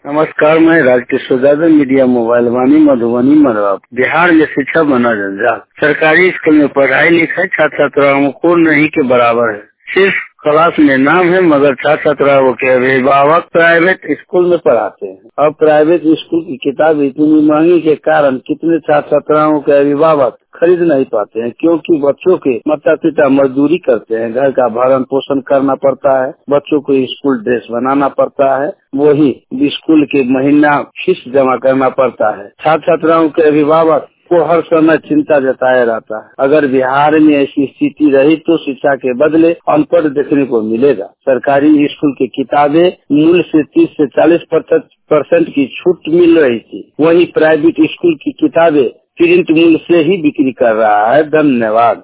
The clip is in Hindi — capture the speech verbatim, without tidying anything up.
नमस्कार, मैं राजकिशोर यादव, मीडिया मोबाइल वाणी मधुबनी मधुआ। बिहार में शिक्षा बना जंजाल। सरकारी स्कूल में पढ़ाई लिखाई छात्र छात्राओं को नहीं के बराबर है। सिर्फ क्लास में नाम है, मगर छात्र छात्राओं के अभिभावक प्राइवेट स्कूल में पढ़ाते हैं। अब प्राइवेट स्कूल की किताब इतनी महंगी के कारण कितने छात्र छात्राओं के अभिभावक खरीद नहीं पाते हैं, क्योंकि बच्चों के माता पिता मजदूरी करते हैं, घर का भरण पोषण करना पड़ता है, बच्चों को स्कूल ड्रेस बनाना पड़ता है, वही स्कूल के महीना फीस जमा करना पड़ता है। छात्र छात्राओं के अभिभावक को हर समय चिंता जताया रहता है। अगर बिहार में ऐसी स्थिति रही तो शिक्षा के बदले अनपढ़ देखने को मिलेगा। सरकारी स्कूल की किताबें मूल्य से तीस से चालीस परसेंट की छूट मिल रही थी, वहीं प्राइवेट स्कूल की किताबें प्रिंट मूल्य से ही बिक्री कर रहा है। धन्यवाद।